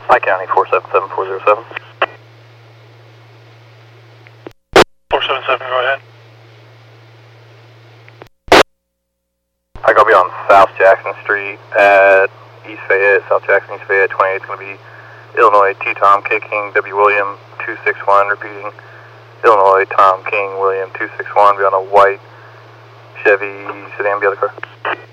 Pike County 477407. 477, go ahead. Pike, I'll be on South Jackson Street at East Fayette, South Jackson, East Fayette. 28 is going to be Illinois T. Tom K. King, W. William 261, repeating. Illinois Tom King, William 261, be on a white Chevy sedan, be on the car.